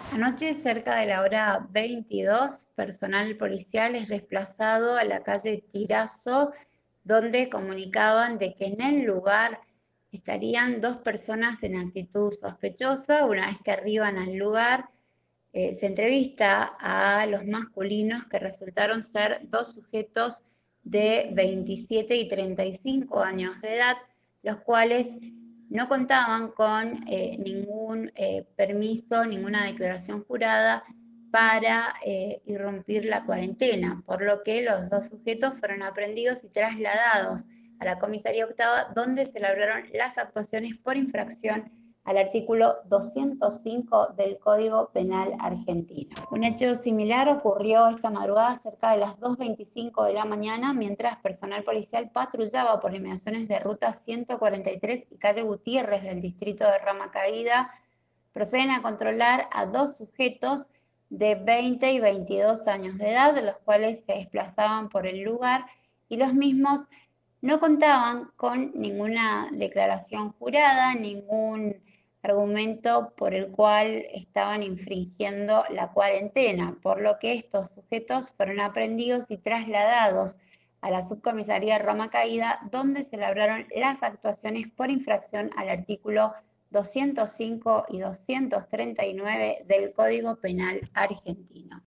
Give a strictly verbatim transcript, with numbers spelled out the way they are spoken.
Anoche, cerca de la hora veintidós, personal policial es desplazado a la calle Tirazo, donde comunicaban de que en el lugar estarían dos personas en actitud sospechosa. Una vez que arriban al lugar, eh, se entrevista a los masculinos, que resultaron ser dos sujetos de veintisiete y treinta y cinco años de edad, los cuales no contaban con eh, ningún eh, permiso, ninguna declaración jurada para eh, irrumpir la cuarentena, por lo que los dos sujetos fueron aprehendidos y trasladados a la comisaría octava, donde se elaboraron las actuaciones por infracción al artículo doscientos cinco del Código Penal argentino. Un hecho similar ocurrió esta madrugada cerca de las dos veinticinco de la mañana, mientras personal policial patrullaba por inmediaciones de ruta ciento cuarenta y tres y calle Gutiérrez del distrito de Rama Caída. Proceden a controlar a dos sujetos de veinte y veintidós años de edad, los cuales se desplazaban por el lugar, y los mismos no contaban con ninguna declaración jurada, ningún argumento por el cual estaban infringiendo la cuarentena, por lo que estos sujetos fueron aprehendidos y trasladados a la subcomisaría Rama Caída, donde se labraron las actuaciones por infracción al artículo doscientos cinco y doscientos treinta y nueve del Código Penal argentino.